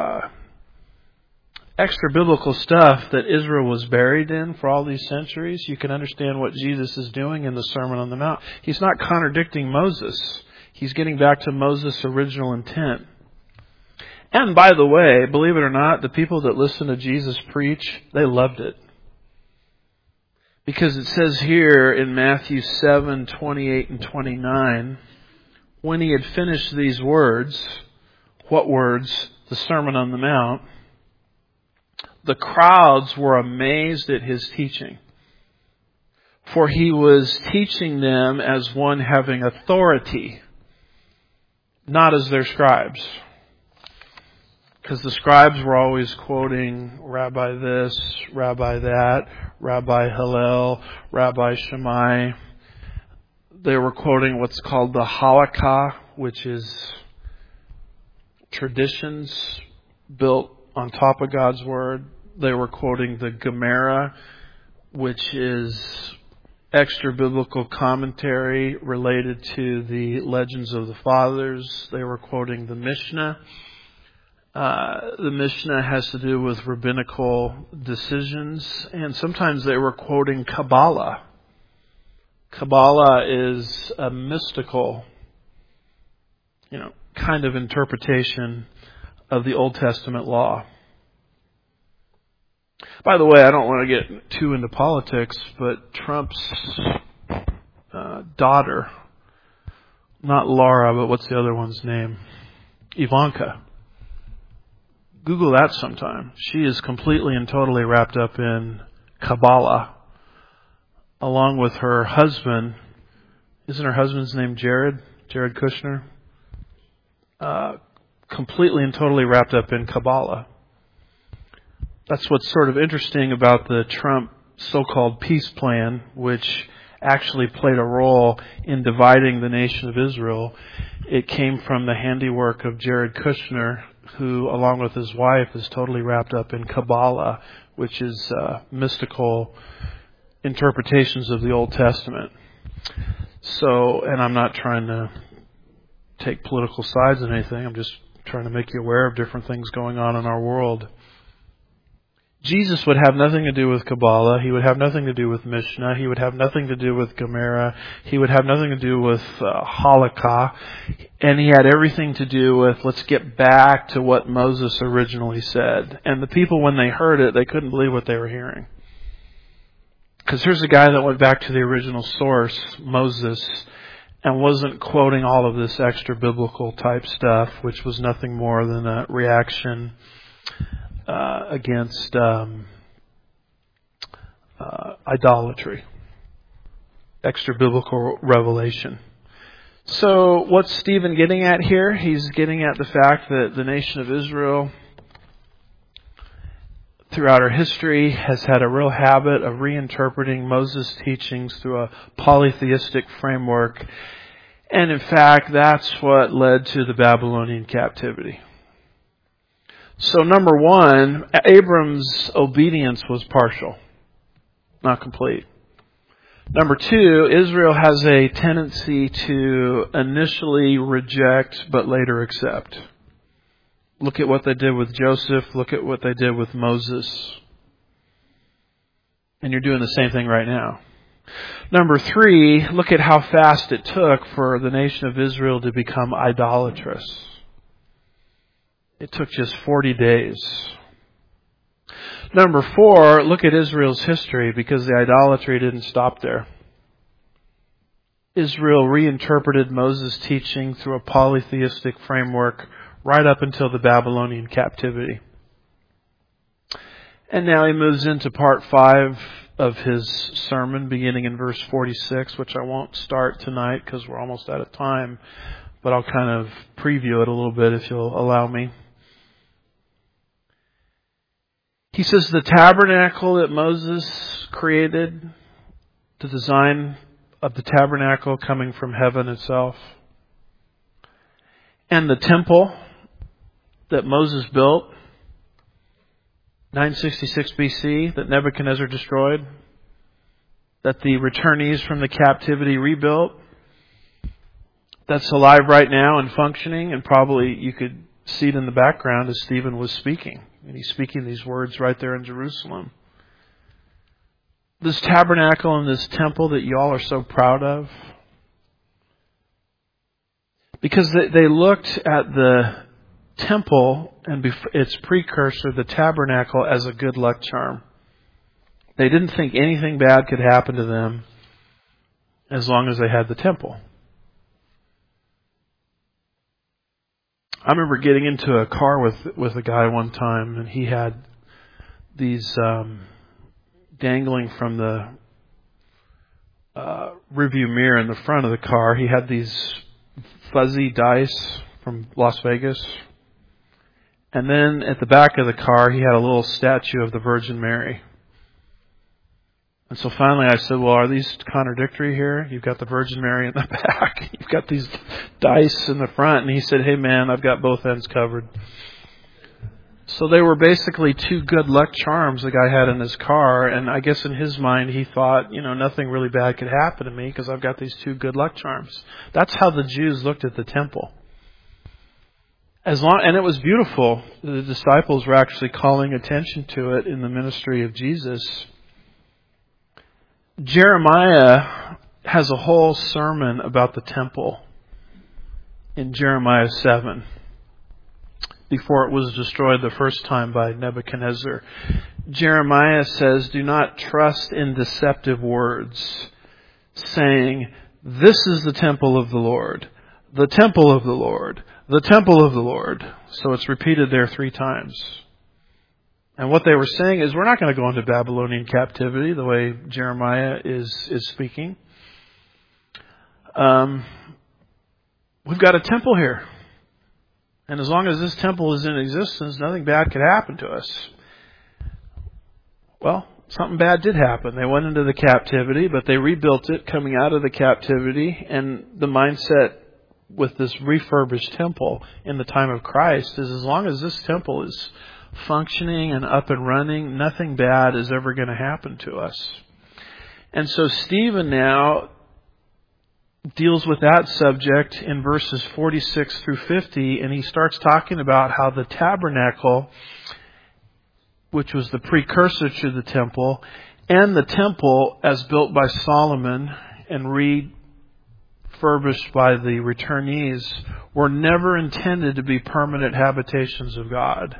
extra biblical stuff that Israel was buried in for all these centuries, you can understand what Jesus is doing in the Sermon on the Mount. He's not contradicting Moses. He's getting back to Moses' original intent. And by the way, believe it or not, the people that listened to Jesus preach, they loved it. Because it says here in Matthew 7:28 and 29, when he had finished these words, what words? The Sermon on the Mount. The crowds were amazed at his teaching, for he was teaching them as one having authority, not as their scribes. Because the scribes were always quoting Rabbi this, Rabbi that, Rabbi Hillel, Rabbi Shammai. They were quoting what's called the halakha, which is traditions built on top of God's Word. They were quoting the Gemara, which is extra biblical commentary related to the legends of the fathers. They were quoting the Mishnah. The Mishnah has to do with rabbinical decisions, and sometimes they were quoting Kabbalah. Kabbalah is a mystical, kind of interpretation of the Old Testament law. By the way, I don't want to get too into politics, but Trump's daughter, not Laura, but what's the other one's name? Ivanka. Google that sometime. She is completely and totally wrapped up in Kabbalah, along with her husband. Isn't her husband's name Jared? Jared Kushner? Completely and totally wrapped up in Kabbalah. That's what's sort of interesting about the Trump so-called peace plan, which actually played a role in dividing the nation of Israel. It came from the handiwork of Jared Kushner, who, along with his wife, is totally wrapped up in Kabbalah, which is mystical interpretations of the Old Testament. So, and I'm not trying to take political sides in anything. I'm just trying to make you aware of different things going on in our world. Jesus would have nothing to do with Kabbalah. He would have nothing to do with Mishnah. He would have nothing to do with Gemara. He would have nothing to do with Halakha. And he had everything to do with, let's get back to what Moses originally said. And the people, when they heard it, they couldn't believe what they were hearing. Because here's a guy that went back to the original source, Moses, and wasn't quoting all of this extra biblical type stuff, which was nothing more than a reaction against idolatry, extra biblical revelation. So what's Stephen getting at here? He's getting at the fact that the nation of Israel throughout our history has had a real habit of reinterpreting Moses' teachings through a polytheistic framework. And in fact, that's what led to the Babylonian captivity. So number one, Abram's obedience was partial, not complete. Number two, Israel has a tendency to initially reject but later accept. Look at what they did with Joseph. Look at what they did with Moses. And you're doing the same thing right now. Number three, look at how fast it took for the nation of Israel to become idolatrous. It took just 40 days. Number four, look at Israel's history, because the idolatry didn't stop there. Israel reinterpreted Moses' teaching through a polytheistic framework right up until the Babylonian captivity. And now he moves into part 5 of his sermon, beginning in verse 46, which I won't start tonight because we're almost out of time, but I'll kind of preview it a little bit if you'll allow me. He says the tabernacle that Moses created, the design of the tabernacle coming from heaven itself, and the temple that Moses built, 966 BC, that Nebuchadnezzar destroyed, that the returnees from the captivity rebuilt, that's alive right now and functioning, and probably you could see it in the background as Stephen was speaking. And he's speaking these words right there in Jerusalem. This tabernacle and this temple that y'all are so proud of, because they looked at the temple and its precursor, the tabernacle, as a good luck charm. They didn't think anything bad could happen to them as long as they had the temple. I remember getting into a car with a guy one time, and he had these dangling from the rearview mirror in the front of the car. He had these fuzzy dice from Las Vegas. And then at the back of the car, he had a little statue of the Virgin Mary. And so finally I said, well, are these contradictory here? You've got the Virgin Mary in the back. You've got these dice in the front. And he said, hey man, I've got both ends covered. So they were basically two good luck charms the guy had in his car. And I guess in his mind he thought, nothing really bad could happen to me because I've got these two good luck charms. That's how the Jews looked at the temple. And it was beautiful. The disciples were actually calling attention to it in the ministry of Jesus. Jeremiah has a whole sermon about the temple in Jeremiah 7, before it was destroyed the first time by Nebuchadnezzar. Jeremiah says, do not trust in deceptive words, saying, this is the temple of the Lord, the temple of the Lord, the temple of the Lord. So it's repeated there 3 times. And what they were saying is, we're not going to go into Babylonian captivity the way Jeremiah is speaking. We've got a temple here. And as long as this temple is in existence, nothing bad could happen to us. Well, something bad did happen. They went into the captivity, but they rebuilt it coming out of the captivity. And the mindset with this refurbished temple in the time of Christ is, as long as this temple is functioning and up and running, nothing bad is ever going to happen to us. And so Stephen now deals with that subject in verses 46 through 50, and he starts talking about how the tabernacle which was the precursor to the temple, and the temple as built by Solomon and refurbished by the returnees were never intended to be permanent habitations of God.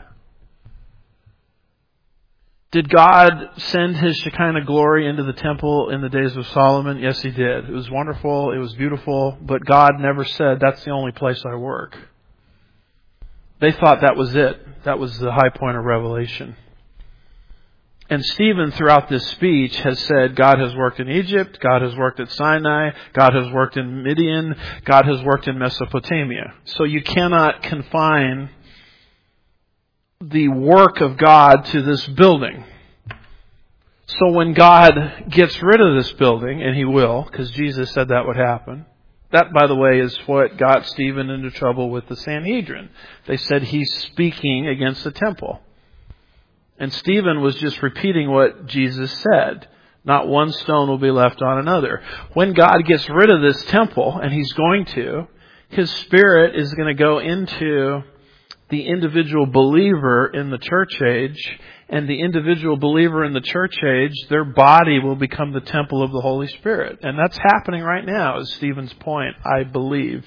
Did God send His Shekinah glory into the temple in the days of Solomon? Yes, He did. It was wonderful. It was beautiful. But God never said, that's the only place I work. They thought that was it. That was the high point of revelation. And Stephen, throughout this speech, has said God has worked in Egypt, God has worked at Sinai, God has worked in Midian, God has worked in Mesopotamia. So you cannot confine the work of God to this building. So when God gets rid of this building, and He will, because Jesus said that would happen. That, by the way, is what got Stephen into trouble with the Sanhedrin. They said he's speaking against the temple. And Stephen was just repeating what Jesus said. Not one stone will be left on another. When God gets rid of this temple, and He's going to, His Spirit is going to go into the individual believer in the church age, and the individual believer in the church age, their body will become the temple of the Holy Spirit. And that's happening right now, is Stephen's point, I believe.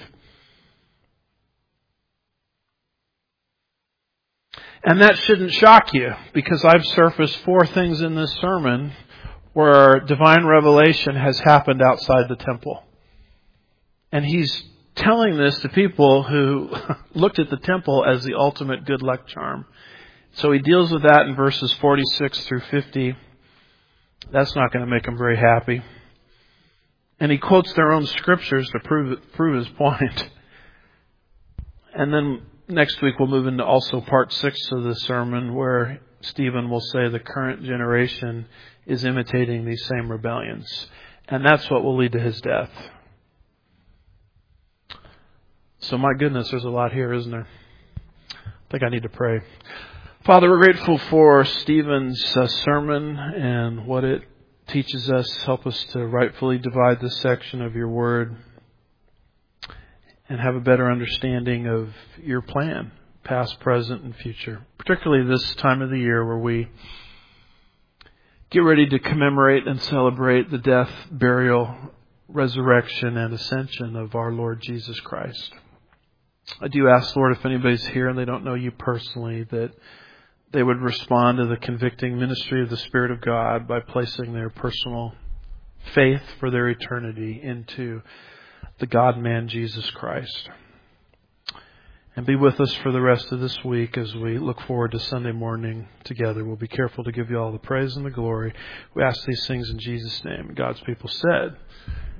And that shouldn't shock you, because I've surfaced 4 things in this sermon where divine revelation has happened outside the temple. And he's telling this to people who looked at the temple as the ultimate good luck charm. So he deals with that in verses 46 through 50. That's not going to make him very happy. And he quotes their own scriptures to prove his point. And then next week we'll move into also part 6 of the sermon, where Stephen will say the current generation is imitating these same rebellions. And that's what will lead to his death. So my goodness, there's a lot here, isn't there? I think I need to pray. Father, we're grateful for Stephen's sermon and what it teaches us. Help us to rightfully divide this section of your word and have a better understanding of your plan, past, present, and future. Particularly this time of the year where we get ready to commemorate and celebrate the death, burial, resurrection, and ascension of our Lord Jesus Christ. I do ask, Lord, if anybody's here and they don't know you personally, that they would respond to the convicting ministry of the Spirit of God by placing their personal faith for their eternity into the God-man, Jesus Christ. And be with us for the rest of this week as we look forward to Sunday morning together. We'll be careful to give you all the praise and the glory. We ask these things in Jesus' name. And God's people said,